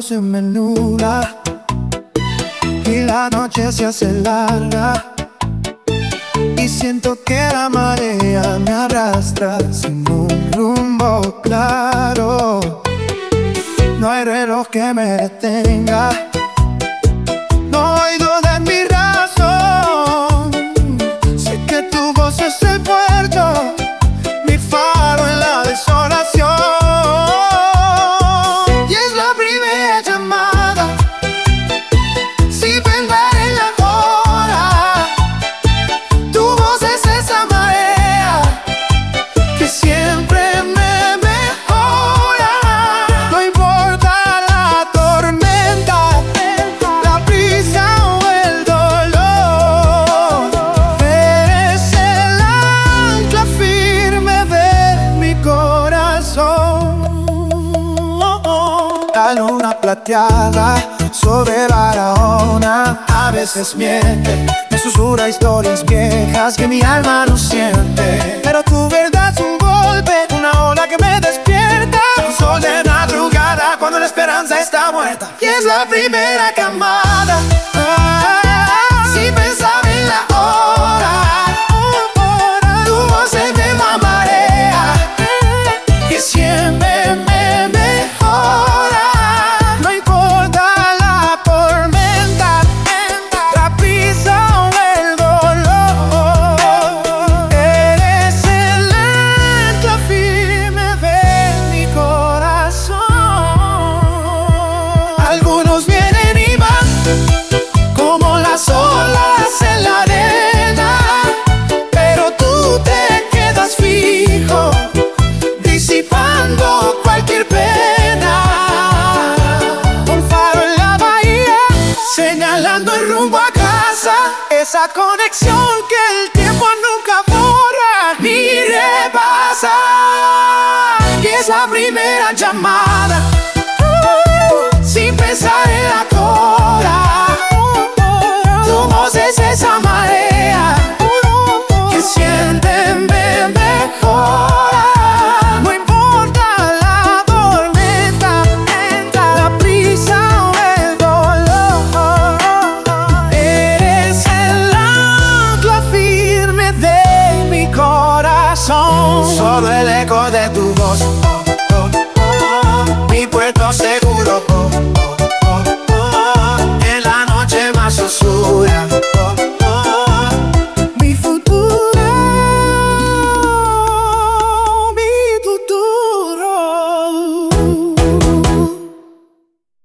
se me nubla y la noche se hace larga, y siento que la marea me arrastra sin un rumbo claro. No hay reloj que me detenga, no hay duda en mi razón. Sé que tu voz es el puerto, mi faro en la desolación. Y es la primera llamada, sin pensar en la hora. Tu voz es esa marea que siempre me mejora. No importa la tormenta, la prisa o el dolor, eres el ancla firme de mi corazón. La luna plateada sobre Barahona a veces miente, me susurra historias viejas que mi alma no siente. Pero tu verdad es un golpe, una ola que me despierta, un sol de madrugada cuando la esperanza está muerta. Y es la primera camada, sin pensar en la hora. Tu voz es de la marea que siempre me mejora. No importa la tormenta, la prisa o el dolor, eres el ancla firme de mi corazón. Algunos vienen y van como las olas en la arena, pero tú te quedas fijo, disipando cualquier pena. Un faro en la bahía, señalando el rumbo a casa, esa conexión que el tiempo nunca borra ni repasa. Y es la primera llamada,